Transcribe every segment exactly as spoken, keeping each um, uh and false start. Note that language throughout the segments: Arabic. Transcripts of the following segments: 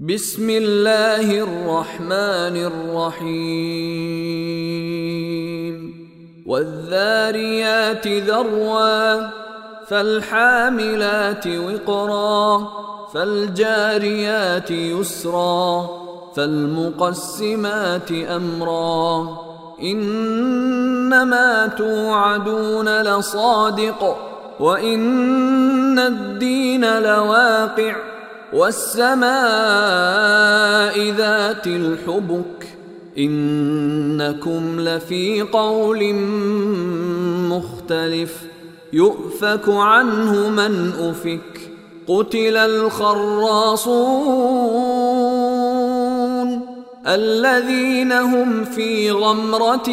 بسم الله الرحمن الرحيم والذاريات ذروا فالحاملات وقرا فالجاريات يسرا فالمقسمات أمرا إنما توعدون لصادق وإن الدين لواقع والسماء ذات الحبك إنكم لفي قول مختلف يؤفك عنه من أفك قتل الخراصون الذين هم في غمرة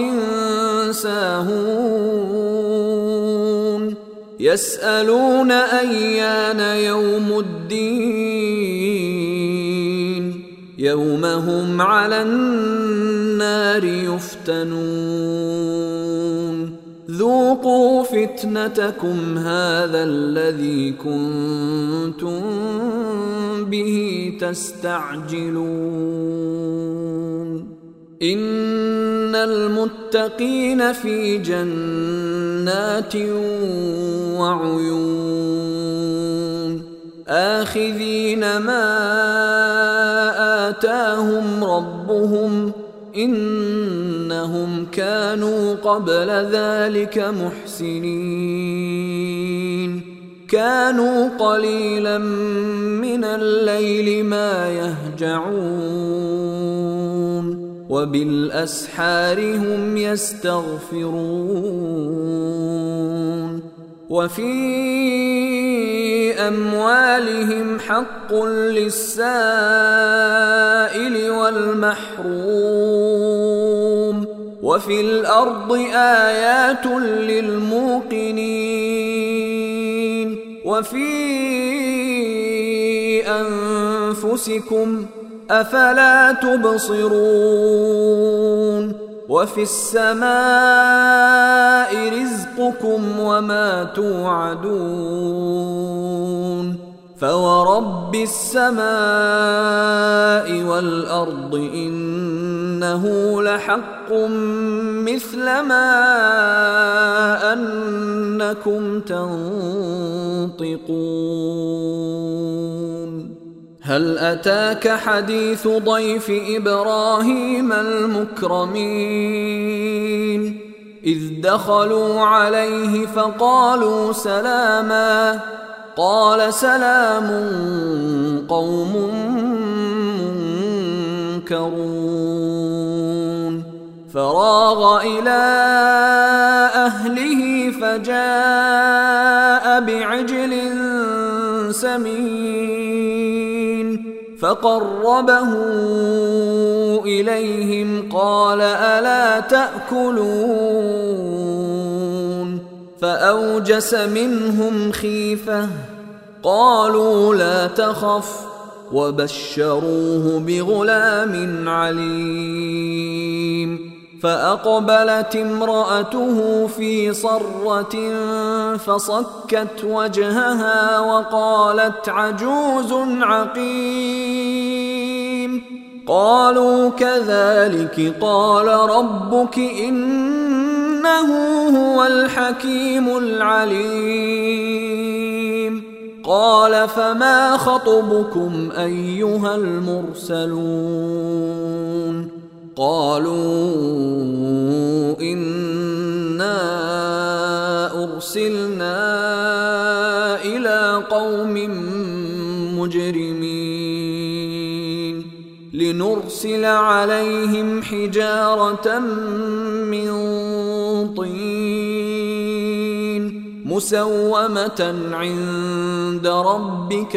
ساهون يسألون أيان يوم الدين يوم هم على النار يفتنون ذوقوا فتنتكم هذا الذي كنتم به تستعجلون إن المتقين في جنات وعيون آخذين ما آتاهم ربهم إنهم كانوا قبل ذلك محسنين كانوا قليلا من الليل ما يهجعون وبالأسحار هم يستغفرون وفي أموالهم حق للسائل والمحروم وفي الأرض آيات للموقنين وفي أنفسكم أفلا تبصرون وفي السماء رزقكم وما توعدون فورب السماء والأرض إنه لحق مثل ما أنكم تنطقون هل أتاك حديث ضيف إبراهيم المكرمين إذ دخلوا عليه فقالوا سلاما قال سلام قوم منكرون فراغ إلى أهله فجاء بعجل سمين فقربه إليهم قال ألا تأكلون فأوجس منهم خيفة قالوا لا تخف وبشروه بغلام عليم فأقبلت امرأته في صرة فصكت وجهها وقالت عجوز عقيم قالوا كذلك قال ربك إنه هو الحكيم العليم قال فما خطبكم أيها المرسلون قالوا إنا أرسلنا إلى قوم مجرمين لنرسل عليهم حجارة من طين مسومة عند ربك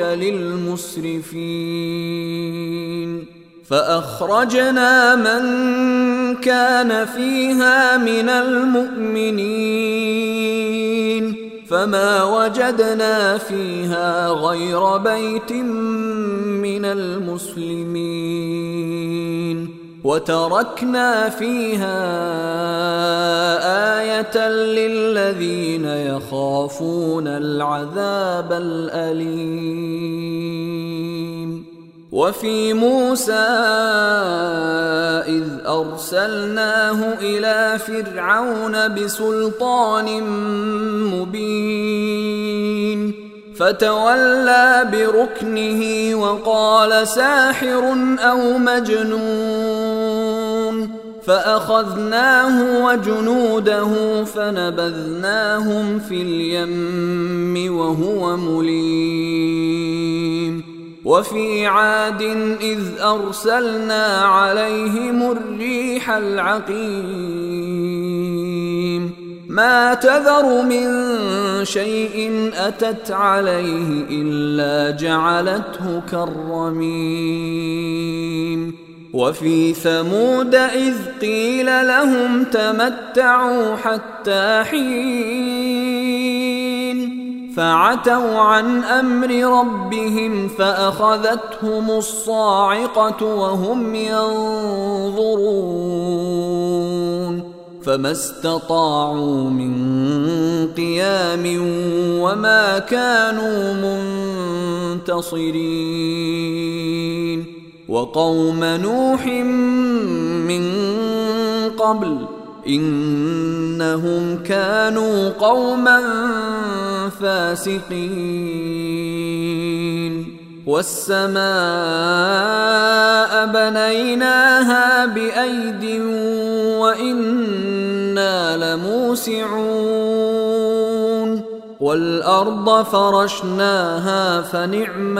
للمسرفين فأخرجنا من كان فيها من المؤمنين فما وجدنا فيها غير بيت من المسلمين وتركنا فيها آية للذين يخافون العذاب الأليم وفي موسى إذ أرسلناه إلى فرعون بسلطان مبين فتولى بركنه وقال ساحر أو مجنون فأخذناه وجنوده فنبذناهم في اليم وهو مليم وفي عاد إذ أرسلنا عليهم الريح العقيم ما تذر من شيء أتت عليه إلا جعلته كالرميم وفي ثمود إذ قيل لهم تمتعوا حتى حين فعتوا عن أمر ربهم فأخذتهم الصاعقة وهم ينظرون فما استطاعوا من قيام وما كانوا منتصرين وقوم نوح من قبل إنهم كانوا قوما فاسقين والسماء بنيناها بأيد وإنا لموسعون والأرض فرشناها فنعم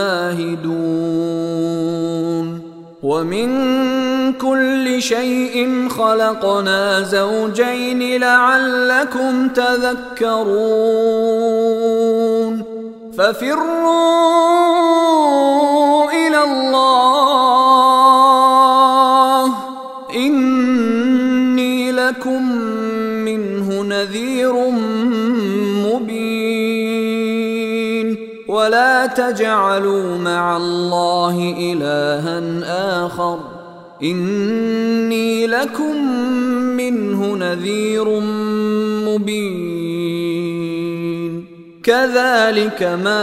الماهدون ومن كل شيء خلقنا زوجين لعلكم تذكرون ففروا إلى الله إني لكم منه نذير مبين ولا تجعلوا مع الله إلها آخر إني لكم منه نذير مبين كذلك ما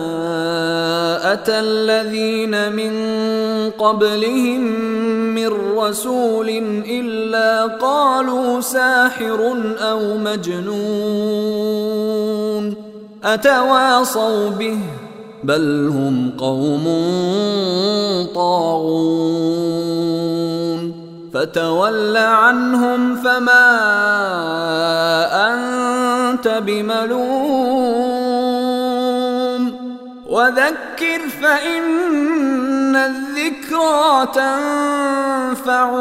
أتى الذين من قبلهم من رسول إلا قالوا ساحر أو مجنون أتواصوا به بل هم قوم طاغون فتول عنهم فما أنت بملوم وذكر فإن الذكرى تنفع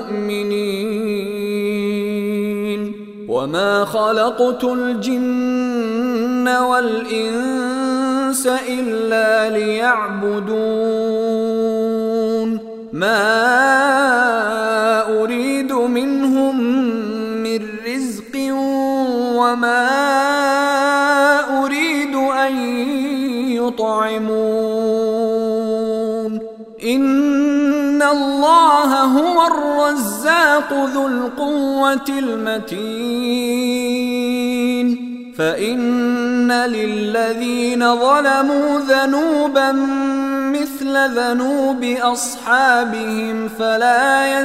المؤمنين وما خلقت الجن والإنس إلا ليعبدون ما أريد منهم من رزق وما أريد أن يطعمون إن الله هو الرزاق ذو القوة المتين فإن للذين ظلموا ذنوبا مثل ذنوب أصحابهم فلا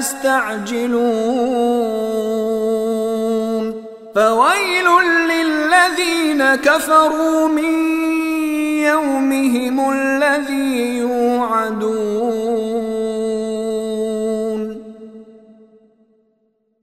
يستعجلون فويل للذين كفروا من يومهم الذي يوعدون